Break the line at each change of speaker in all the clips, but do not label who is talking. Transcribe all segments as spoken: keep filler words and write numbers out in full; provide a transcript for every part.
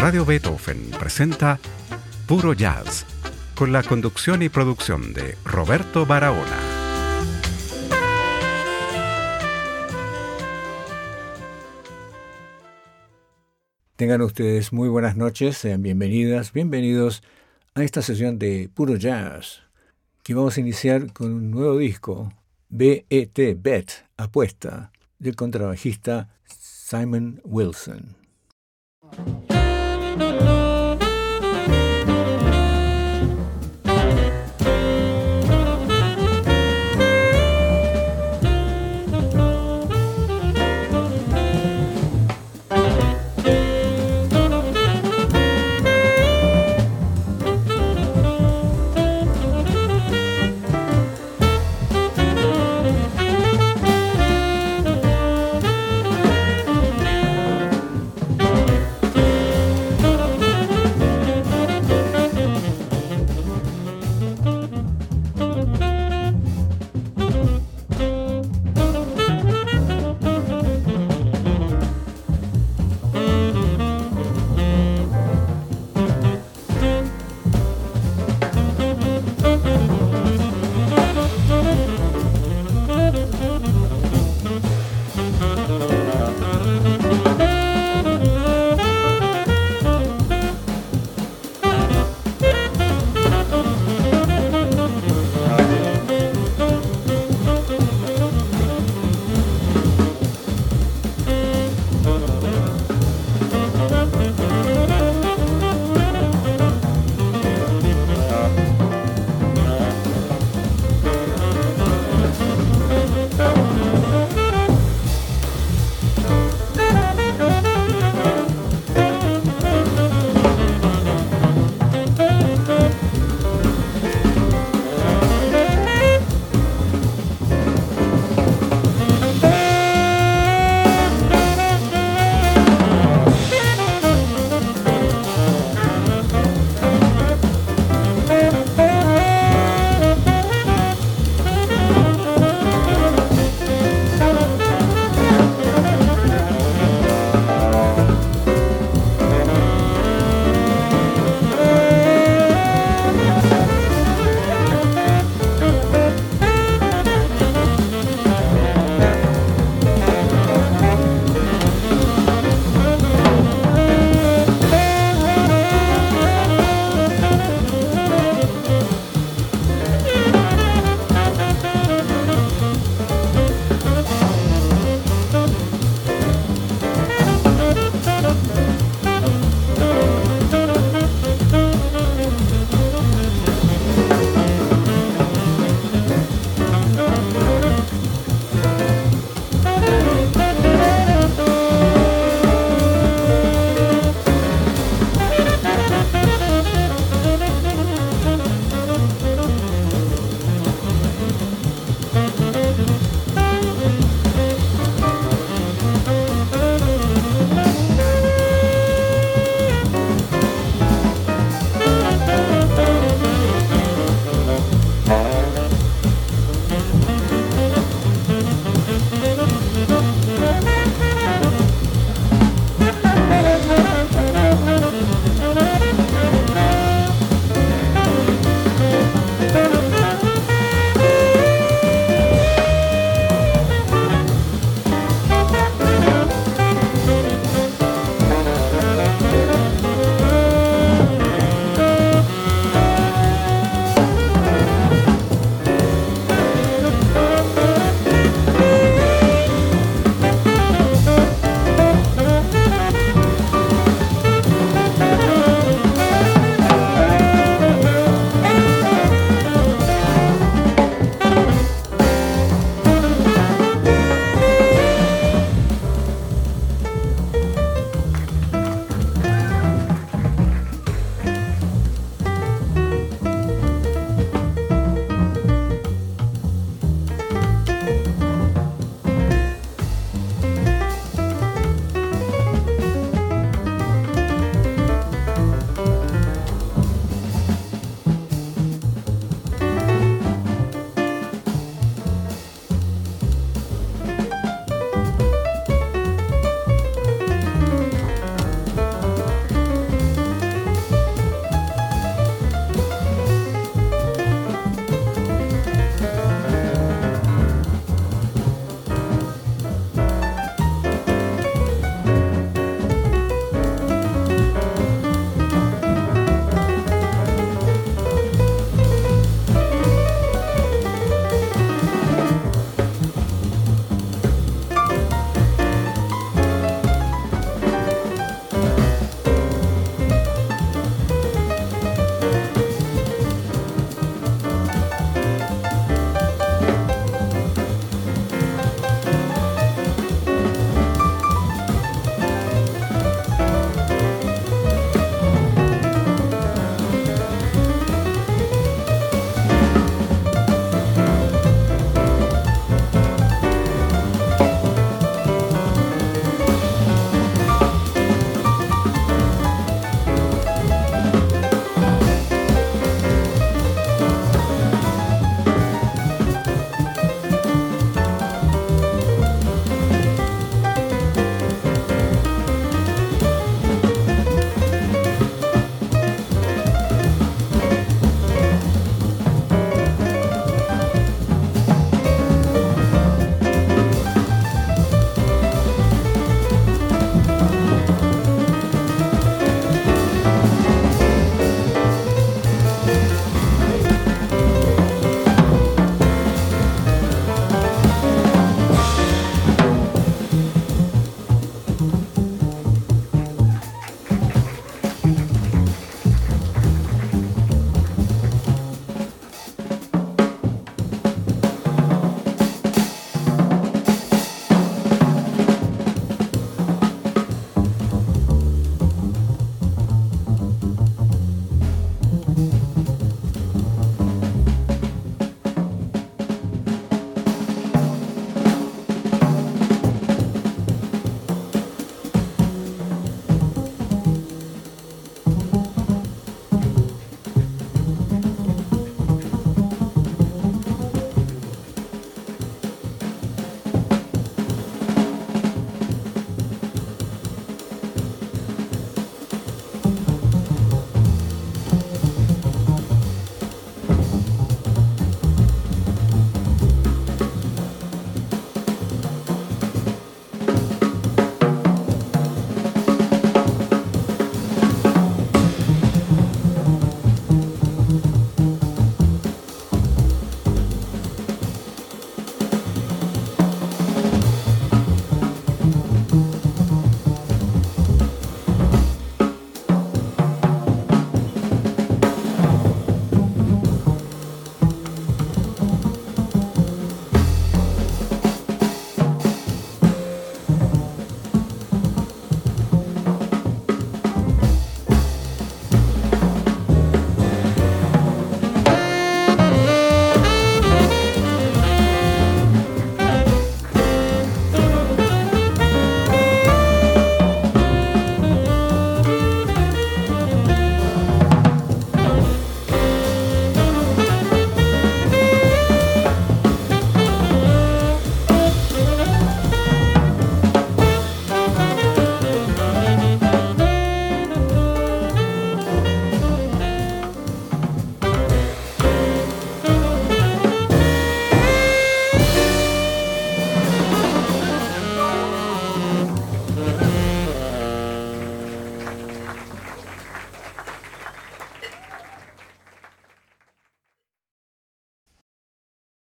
Radio Beethoven presenta Puro Jazz, con la conducción y producción de Roberto Barahona.
Tengan ustedes muy buenas noches, sean bienvenidas, bienvenidos a esta sesión de Puro Jazz, que vamos a iniciar con un nuevo disco, B E T, Bet, Apuesta, del contrabajista Simon Wilson.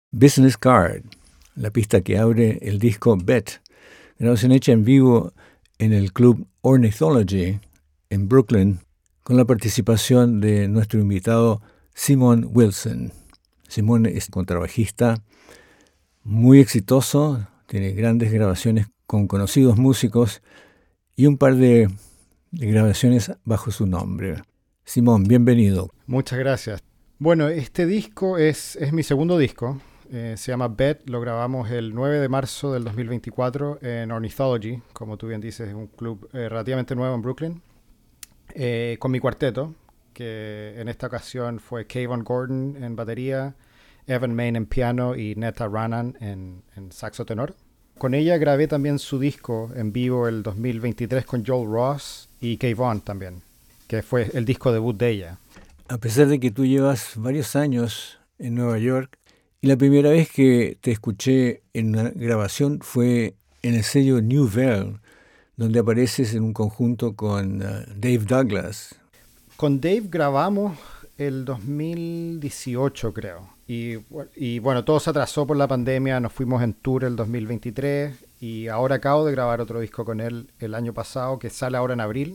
Business Card, la pista que abre el disco Bet, grabación hecha en vivo en el club Ornithology en Brooklyn, con la participación de nuestro invitado Simon Wilson. Simon es contrabajista muy exitoso, tiene grandes grabaciones con conocidos músicos y un par de, de grabaciones bajo su nombre. Simón, bienvenido.
Muchas gracias. Bueno, este disco es, es mi segundo disco. Eh, se llama Bet. Lo grabamos el nueve de marzo del dos mil veinticuatro en Ornithology, como tú bien dices, es un club eh, relativamente nuevo en Brooklyn, eh, con mi cuarteto, que en esta ocasión fue Kayvon Gordon en batería, Evan Main en piano y Netta Ranan en, en saxo tenor. Con ella grabé también su disco en vivo el dos mil veintitrés con Joel Ross y Kayvon también, que fue el disco debut de ella.
A pesar de que tú llevas varios años en Nueva York, y la primera vez que te escuché en una grabación fue en el sello Nouvelle, donde apareces en un conjunto con uh, Dave Douglas.
Con Dave grabamos el dos mil dieciocho, creo. Y, y bueno, todo se atrasó por la pandemia, nos fuimos en tour el dos mil veintitrés y ahora acabo de grabar otro disco con él el año pasado, que sale ahora en abril.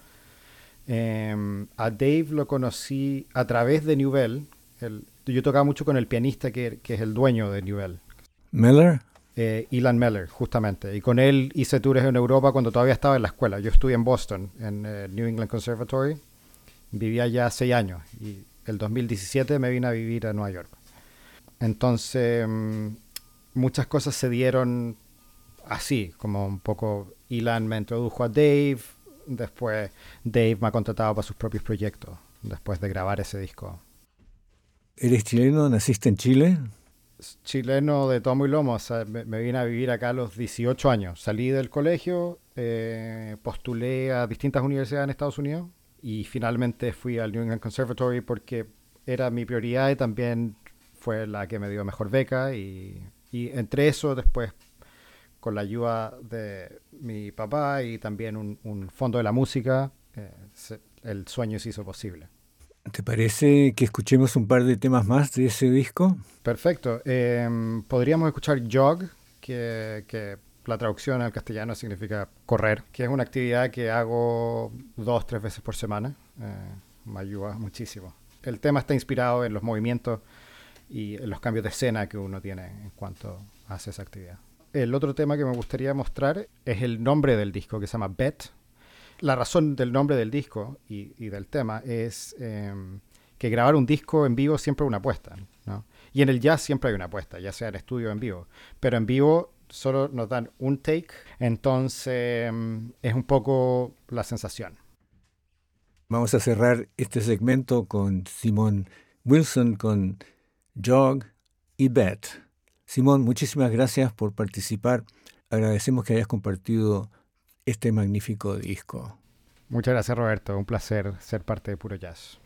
Eh, a Dave lo conocí a través de Nouvelle. El, yo tocaba mucho con el pianista que, que es el dueño de Nouvelle.
¿Meller?
Eh, Ilan Meller, justamente. Y con él hice tours en Europa cuando todavía estaba en la escuela. Yo estudié en Boston, en eh, New England Conservatory. Vivía ya seis años. Y el dos mil diecisiete me vine a vivir a Nueva York. Entonces, mmm, muchas cosas se dieron así, como un poco Ilan me introdujo a Dave. Después Dave me ha contratado para sus propios proyectos, después de grabar ese disco.
¿Eres chileno? ¿Naciste en Chile?
Chileno de tomo y lomo. O sea, me, me vine a vivir acá a los dieciocho años. Salí del colegio, eh, postulé a distintas universidades en Estados Unidos y finalmente fui al New England Conservatory porque era mi prioridad y también fue la que me dio mejor beca. Y, y entre eso, después, con la ayuda de mi papá y también un, un fondo de la música, eh, se, el sueño se hizo posible.
¿Te parece que escuchemos un par de temas más de ese disco?
Perfecto. Eh, podríamos escuchar Jog, que, que la traducción al castellano significa correr, que es una actividad que hago dos, tres veces por semana. Eh, me ayuda muchísimo. El tema está inspirado en los movimientos y en los cambios de escena que uno tiene en cuanto hace esa actividad. El otro tema que me gustaría mostrar es el nombre del disco, que se llama Bet. La razón del nombre del disco y, y del tema es eh, que grabar un disco en vivo siempre es una apuesta, ¿no? Y en el jazz siempre hay una apuesta, ya sea en estudio o en vivo. Pero en vivo solo nos dan un take, entonces eh, es un poco la sensación.
Vamos a cerrar este segmento con Simon Wilson, con Jog y Bet. Simón, muchísimas gracias por participar. Agradecemos que hayas compartido este magnífico disco.
Muchas gracias, Roberto. Un placer ser parte de Puro Jazz.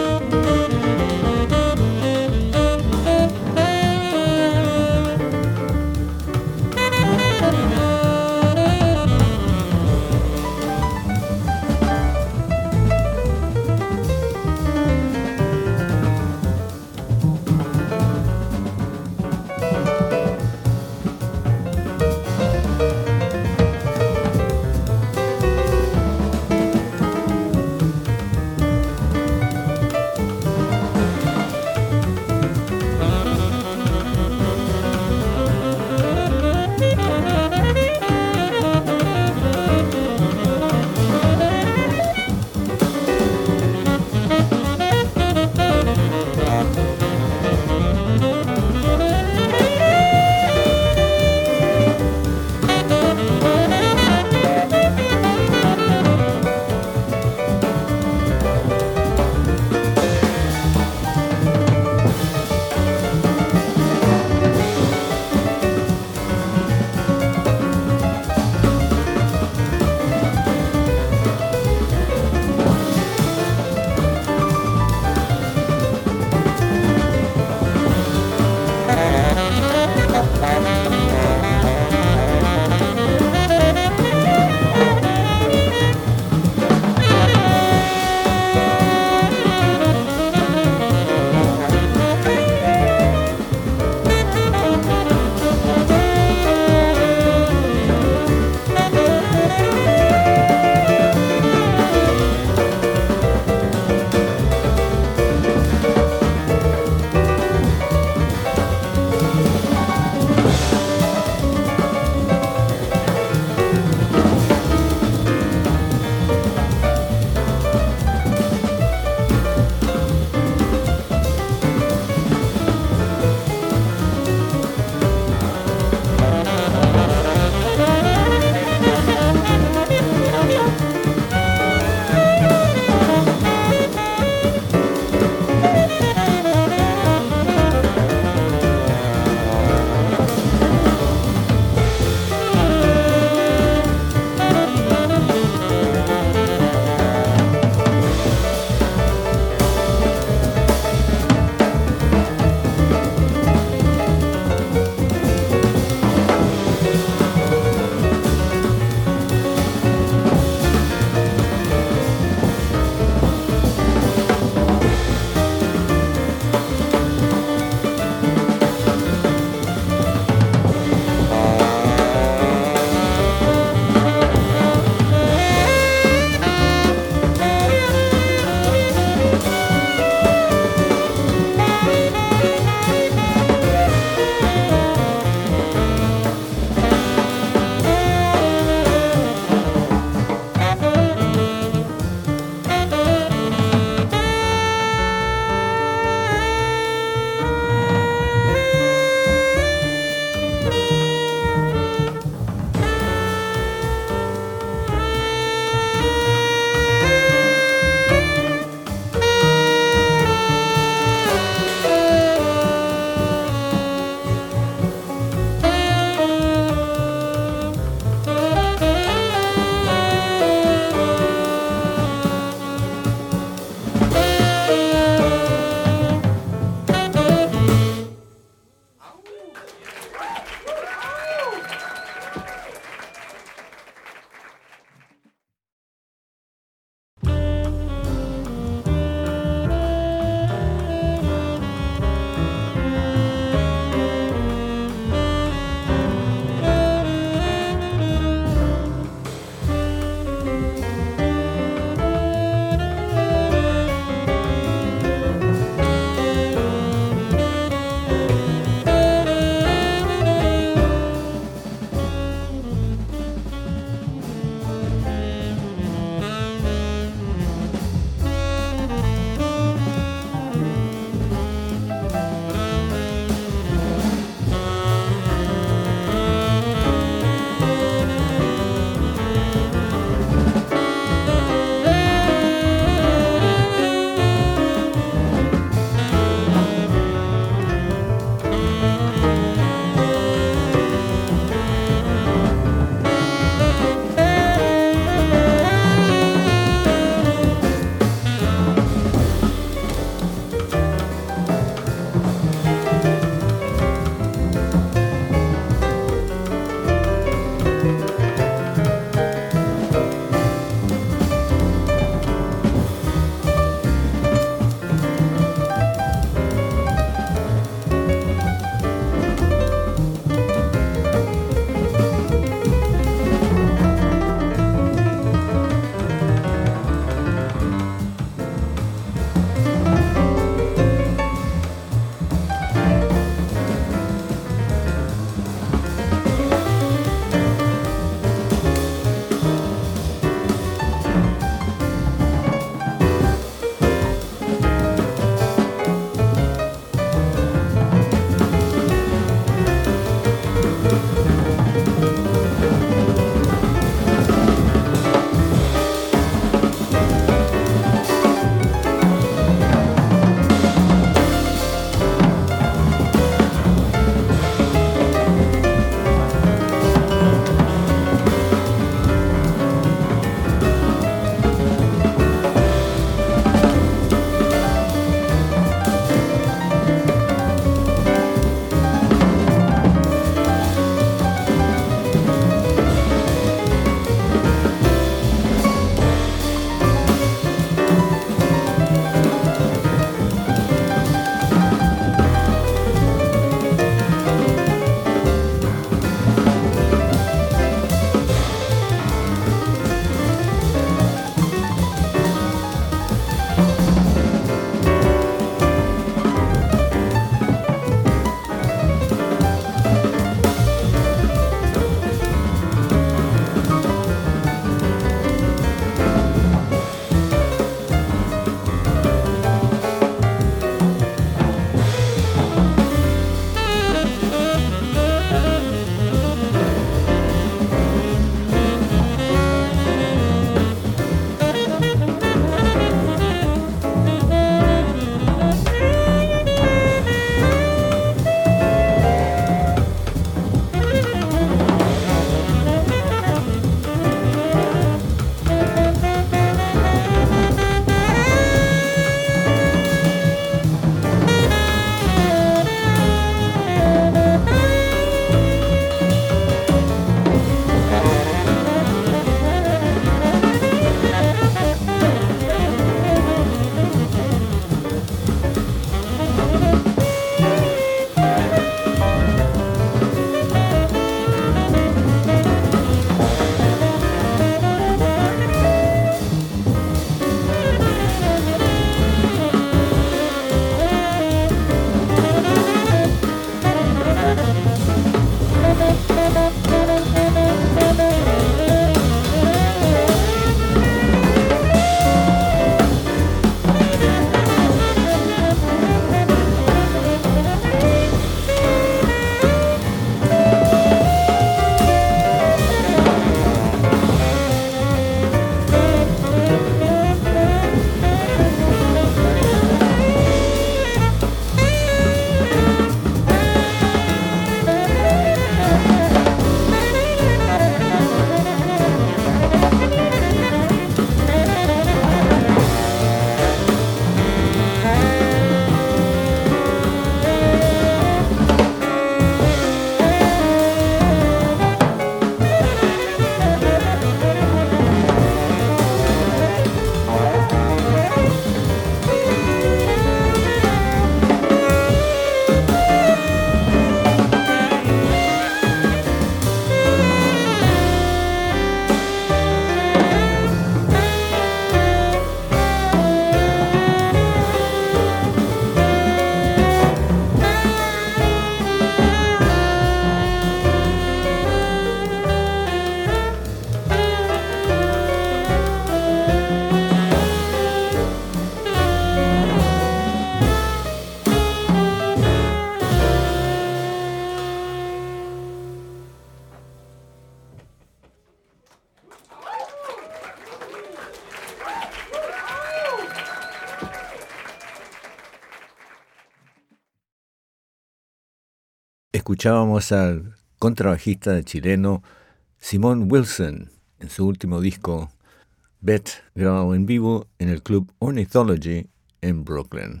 escuchábamos al contrabajista chileno Simon Wilson en su último disco, Bet, grabado en vivo en el Club Ornithology en Brooklyn.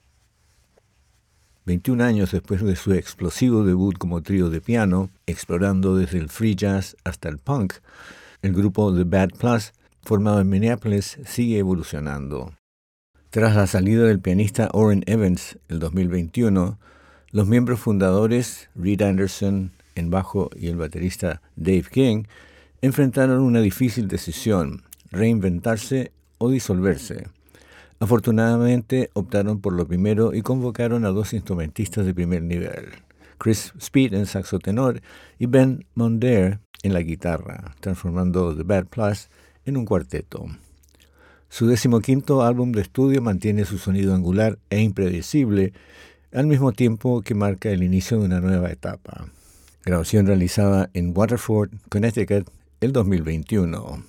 veintiún años después de su explosivo debut como trío de piano, explorando desde el free jazz hasta el punk, el grupo The Bad Plus, formado en Minneapolis, sigue evolucionando. Tras la salida del pianista Orrin Evans el dos mil veintiuno, los miembros fundadores, Reed Anderson en bajo y el baterista Dave King, enfrentaron una difícil decisión: reinventarse o disolverse. Afortunadamente optaron por lo primero y convocaron a dos instrumentistas de primer nivel, Chris Speed en saxo tenor y Ben Monder en la guitarra, transformando The Bad Plus en un cuarteto. Su decimoquinto álbum de estudio mantiene su sonido angular e impredecible, al mismo tiempo que marca el inicio de una nueva etapa. Grabación realizada en Waterford, Connecticut, el dos mil veintiuno.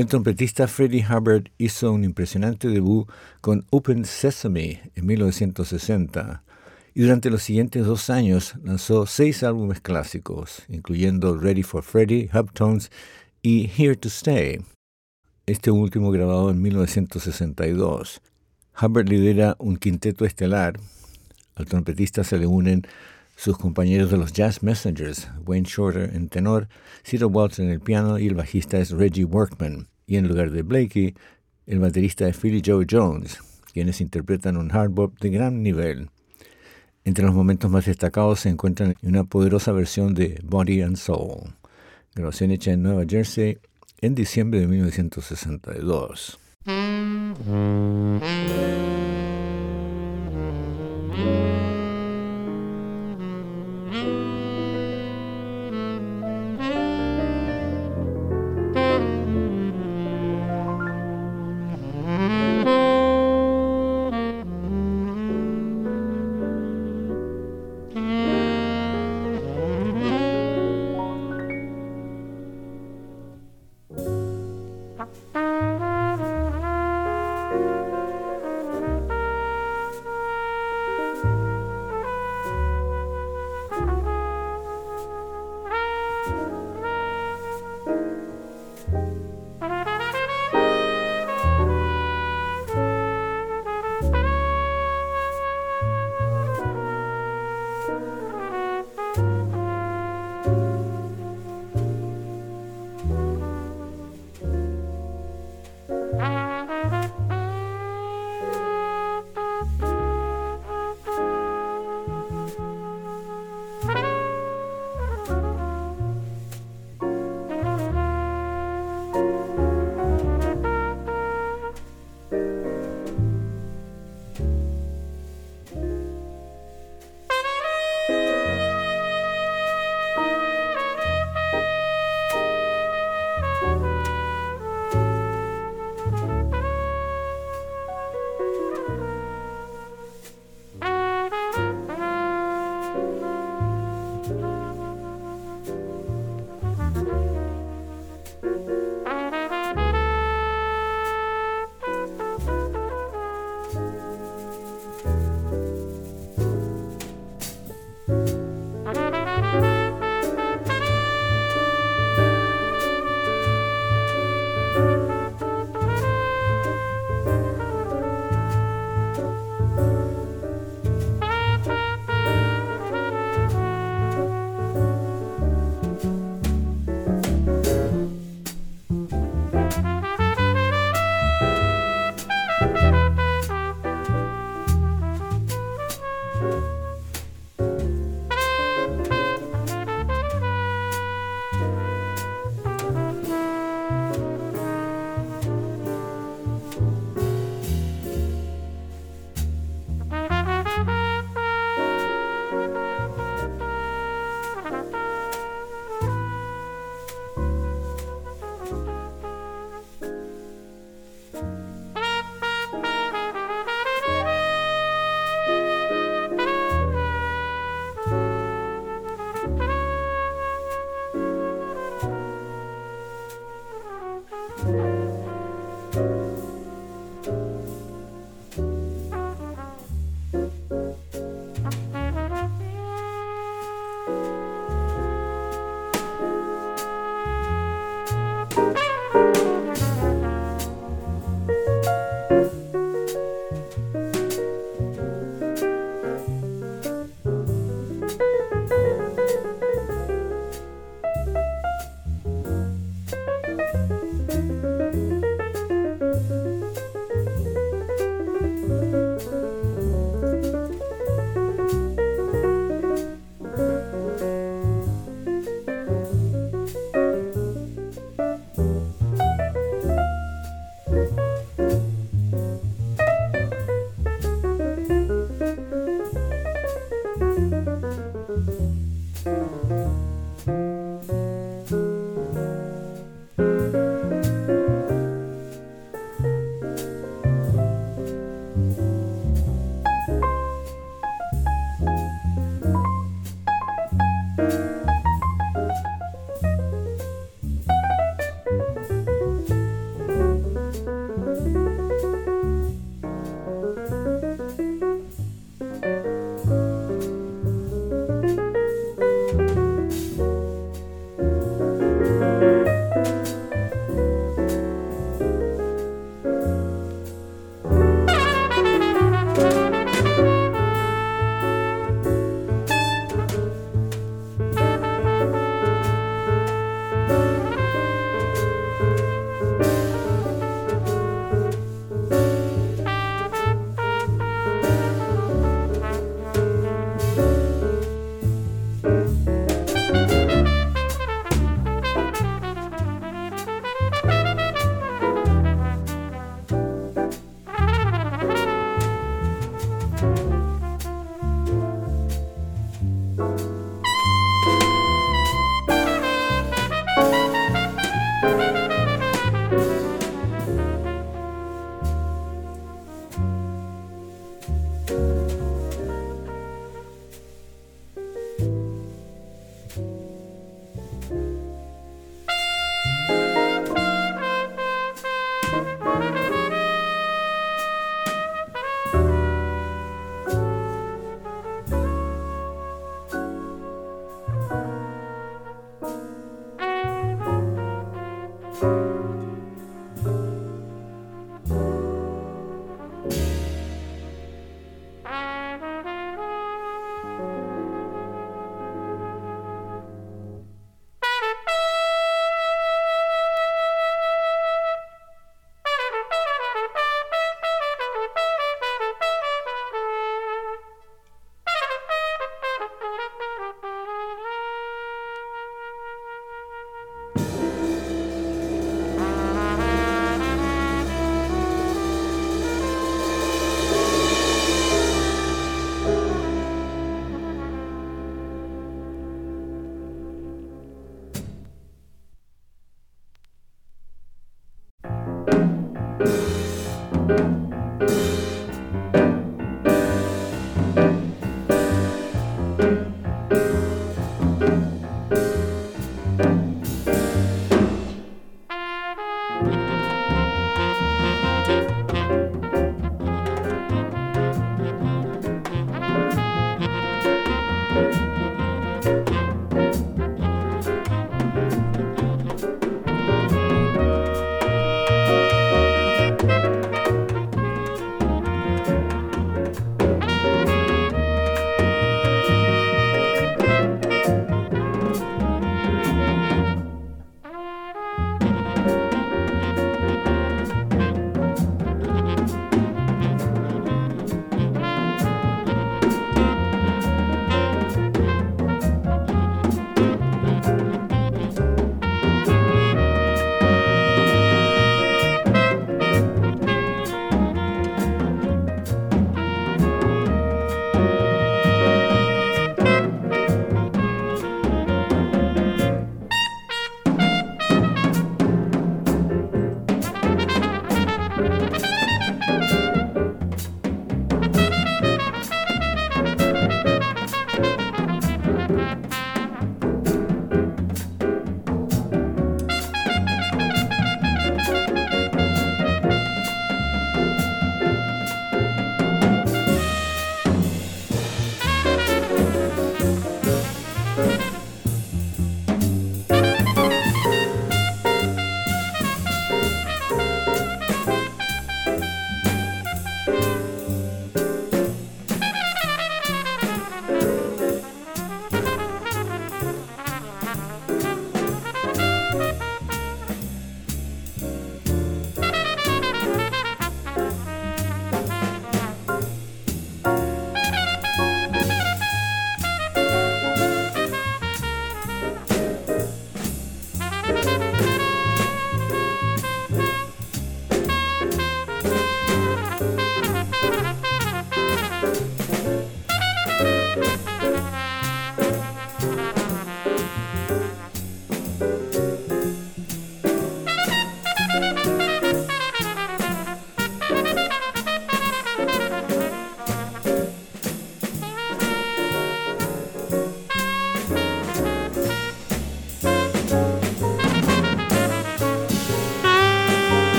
El trompetista Freddie Hubbard hizo un impresionante debut con Open Sesame en mil novecientos sesenta y durante los siguientes dos años lanzó seis álbumes clásicos, incluyendo Ready for Freddie, Hubtones y Here to Stay, este último grabado en mil novecientos sesenta y dos. Hubbard lidera un quinteto estelar. Al trompetista se le unen sus compañeros de los Jazz Messengers, Wayne Shorter en tenor, Cito Waltz en el piano y el bajista es Reggie Workman. Y en lugar de Blakey, el baterista es Philly Joe Jones, quienes interpretan un hard bop de gran nivel. Entre los momentos más destacados se encuentran una poderosa versión de Body and Soul, grabación hecha en Nueva Jersey en diciembre de mil novecientos sesenta y dos.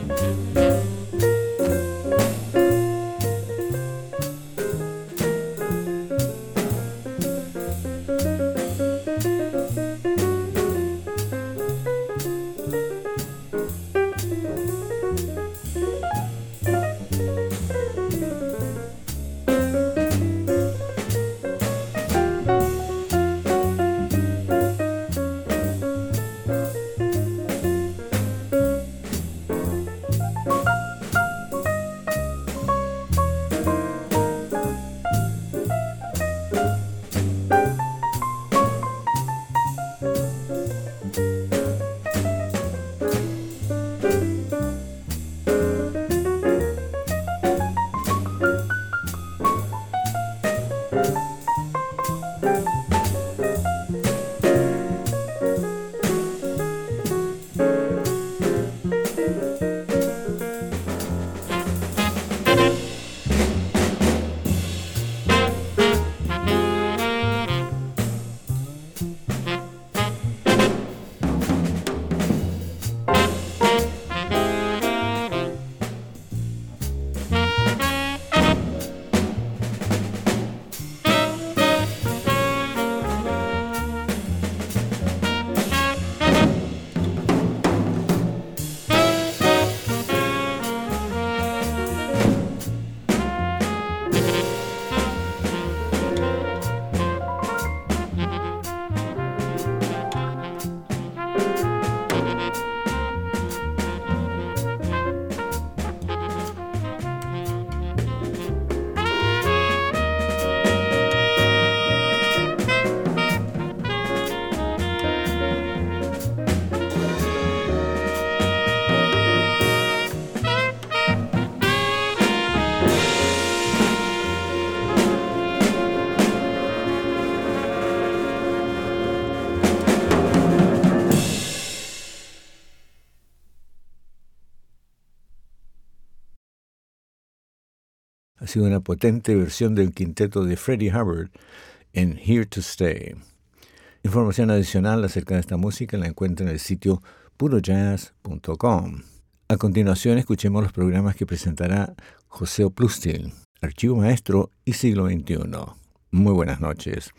Ha sido una potente versión del quinteto de Freddie Hubbard en Here to Stay. Información adicional acerca de esta música la encuentra en el sitio puro jazz punto com. A continuación, escuchemos los programas que presentará José Oplustil, Archivo Maestro y Siglo veintiuno. Muy buenas noches.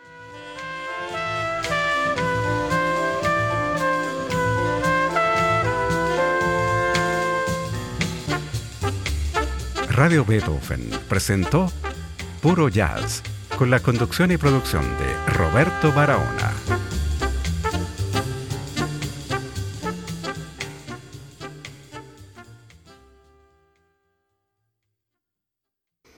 Radio Beethoven presentó Puro Jazz, con la conducción y producción de Roberto Barahona.